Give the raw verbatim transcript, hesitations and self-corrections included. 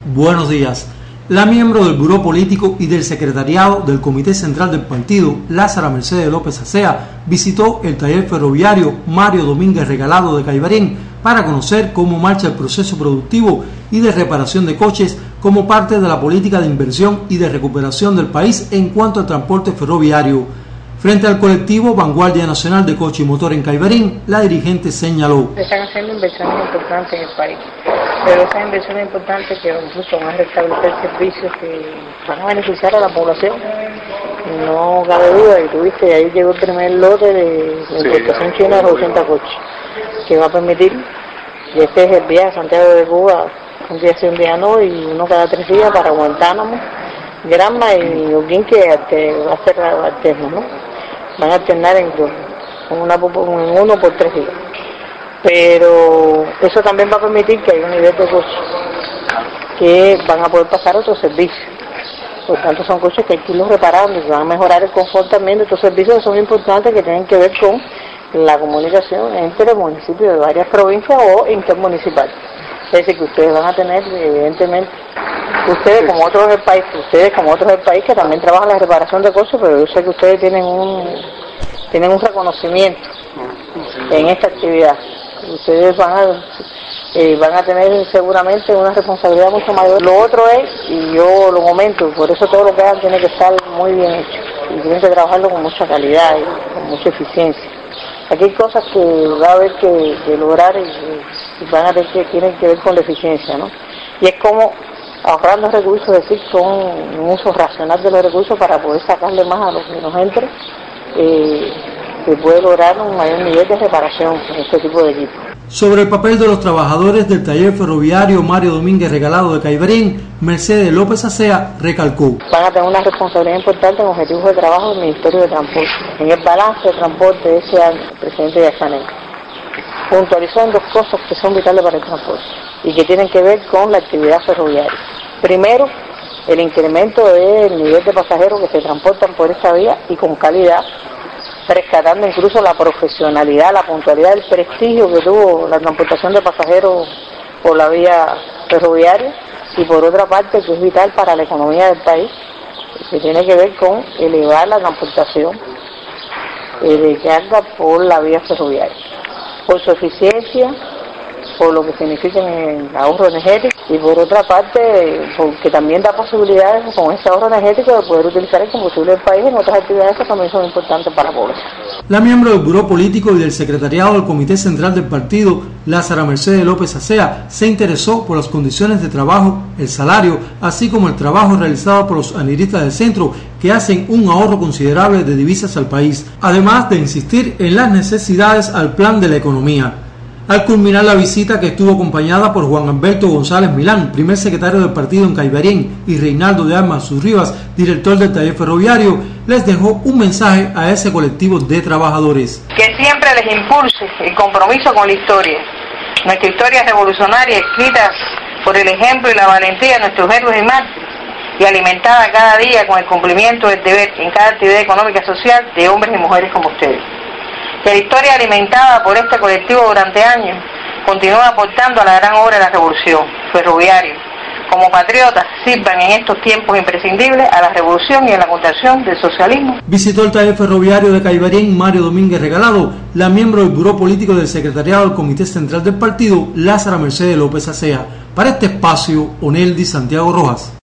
Buenos días. La miembro del Buró Político y del Secretariado del Comité Central del Partido, Lázara Mercedes López Acea, visitó el taller ferroviario Mario Domínguez Regalado de Caibarén para conocer cómo marcha el proceso productivo y de reparación de coches como parte de la política de inversión y de recuperación del país en cuanto al transporte ferroviario. Frente al colectivo Vanguardia Nacional de Coche y Motor en Caibarén, la dirigente señaló: Están haciendo inversiones importantes en el país, pero esas inversiones importantes que incluso van a restablecer servicios que van a beneficiar a la población. No cabe duda, y tuviste, ahí llegó el primer lote de, de importación sí, china de ochenta coches, que va a permitir, y este es el viaje a Santiago de Cuba, un día sí, un día no, y uno cada tres días para Guantánamo, Granma y Holguín, que va a ser alterno, ¿no? Van a alternar en, en, una, en uno por tres días. Pero eso también va a permitir que haya un nivel de coches que van a poder pasar otros servicios. Por tanto, son coches que hay que irlos reparando y van a mejorar el confort también de estos servicios que son importantes, que tienen que ver con la comunicación entre municipios de varias provincias o intermunicipal. Es decir, que ustedes van a tener, evidentemente, ustedes como otros del país, ustedes como otros del país que también trabajan la reparación de coches, pero yo sé que ustedes tienen un, tienen un reconocimiento en esta actividad. Ustedes van a, eh, van a tener seguramente una responsabilidad mucho mayor. Lo otro es, y yo lo comento, por eso todo lo que hagan tiene que estar muy bien hecho y tienen que trabajarlo con mucha calidad y con mucha eficiencia. Aquí hay cosas que va a haber que, que lograr y, y van a tener que tienen que ver con la eficiencia, ¿no? Y es como ahorrando recursos, es decir, con un uso racional de los recursos para poder sacarle más a los que nos entre, eh, que puede lograr un mayor nivel de reparación en este tipo de equipos. Sobre el papel de los trabajadores del taller ferroviario Mario Domínguez Regalado de Caibarén, Mercedes López Acea recalcó: van a tener una responsabilidad importante en objetivos de trabajo del Ministerio de Transporte, en el balance de transporte de ese año, el presidente Yazané puntualizó en dos cosas que son vitales para el transporte y que tienen que ver con la actividad ferroviaria. Primero, el incremento del nivel de pasajeros que se transportan por esa vía y con calidad, rescatando incluso la profesionalidad, la puntualidad, el prestigio que tuvo la transportación de pasajeros por la vía ferroviaria, y por otra parte, que es vital para la economía del país, que tiene que ver con elevar la transportación eh, de carga por la vía ferroviaria, por su eficiencia, por lo que significa en el ahorro energético, y por otra parte, porque también da posibilidades con ese ahorro energético de poder utilizar el combustible del país en otras actividades que también son importantes para la población. La miembro del Buró Político y del Secretariado del Comité Central del Partido, Lázara Mercedes López Acea, se interesó por las condiciones de trabajo, el salario, así como el trabajo realizado por los anidristas del centro, que hacen un ahorro considerable de divisas al país, además de insistir en las necesidades al plan de la economía. Al culminar la visita, que estuvo acompañada por Juan Alberto González Milán, primer secretario del partido en Caibarén, y Reinaldo de Armas Surribas, director del taller ferroviario, les dejó un mensaje a ese colectivo de trabajadores: que siempre les impulse el compromiso con la historia. Nuestra historia es revolucionaria, escrita por el ejemplo y la valentía de nuestros héroes y mártires, y alimentada cada día con el cumplimiento del deber en cada actividad económica y social de hombres y mujeres como ustedes. Que la historia alimentada por este colectivo durante años continúa aportando a la gran obra de la revolución ferroviaria. Como patriotas, sirvan en estos tiempos imprescindibles a la revolución y a la construcción del socialismo. Visitó el taller ferroviario de Caibarén Mario Domínguez Regalado, la miembro del Buró Político del Secretariado del Comité Central del Partido, Lázara Mercedes López Acea. Para este espacio, Oneldi Santiago Rojas.